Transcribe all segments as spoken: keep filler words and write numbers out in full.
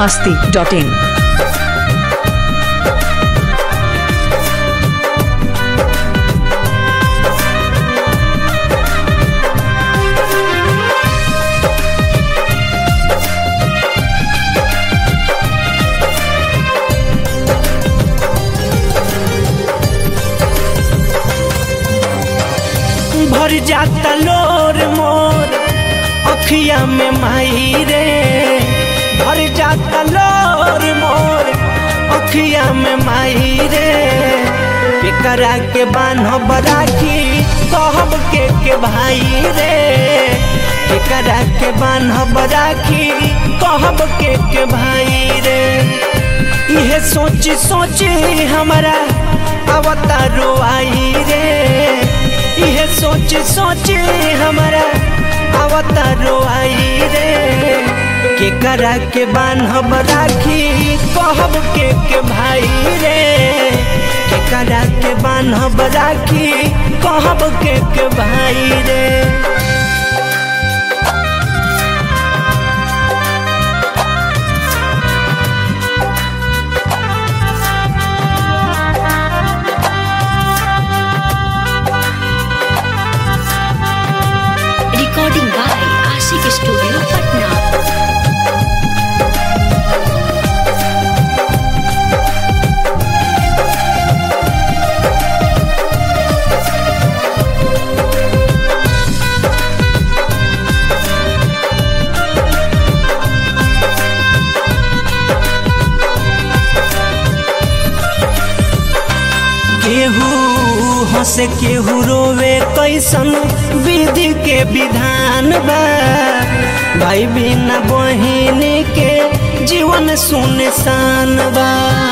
masti dot in. भर जाता लोर मोर अखिया में माई रे, भर जाता लोर मोर अखिया में माई रे। केकरा के बान्हब राखी कहब के के भाई रे, केकरा के बान्हब राखी कहब के के भाई रे। इहे सोची सोची हमारा अवतारो आई रे, इहे सोच सोच हमारा अवतारो आई रे। केकरा के बान्हब राखी कहब के के भाई रे, केकरा के बान्हब राखी कहब के के भाई रे। Recording by Ashik Studio, Patna. केहू हंसे केहू रोवे कैसन विधि के विधान बा। भाई बिना बहिन के जीवन सुनसान बा।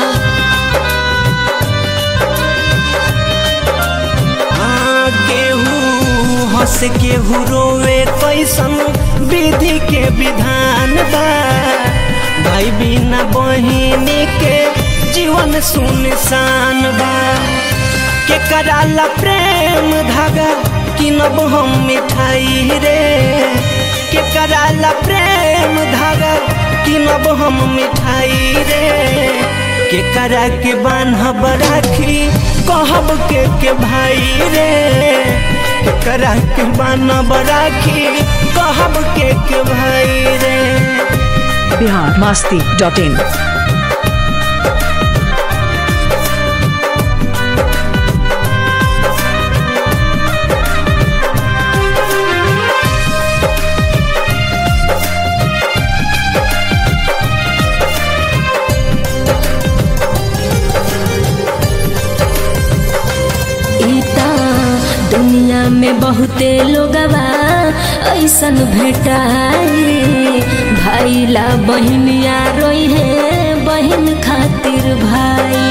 हाँ, केहू हंसे केहू रोवे कैसन विधि के विधान बा। भाई बिना बहिन के जीवन सुनसान बा। केकरा ला प्रेम धागा किनब हम मिठाई रे, केकरा ला प्रेम धागा किनब हम मिठाई रे। केकरा के बान्हब राखी कहब के के भाई रे, केकरा के बान्हब राखी कहब के के भाई रे। Bihar masti dot in. दुनिया में बहुते लोगवा ऐसन भेटाई, भाई ला बहिनिया रोई है बहिन खातिर भाई।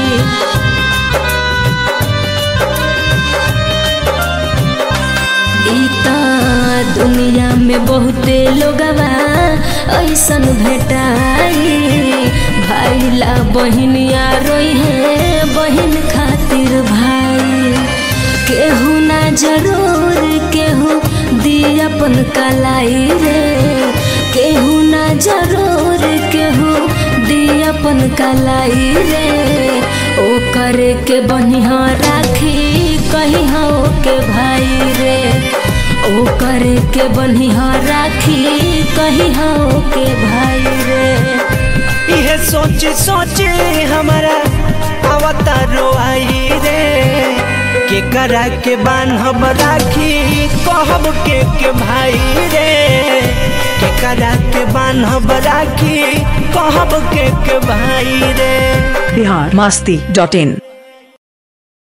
इता दुनिया में बहुते लोगवा ऐसन भेटाई, भाई ला बहिनिया रोई है बहिन खातिर भाई। केहू ना जरूर केहू दी अपन कलाई रे, केहू ना जरूर केहू दी अपन कलाई रे। ओ करे के बनिहा राखी कही हो के भाई रे, ओ करे के बनिहा राखी कही हो के भाई रे। इहे सोच सोच हमारा अवतारो आई रे। केकरा के बान्हब राखी कहब के के भाई रे, केकरा के बान्हब राखी कहब के के भाई रे। Bihar masti dot in.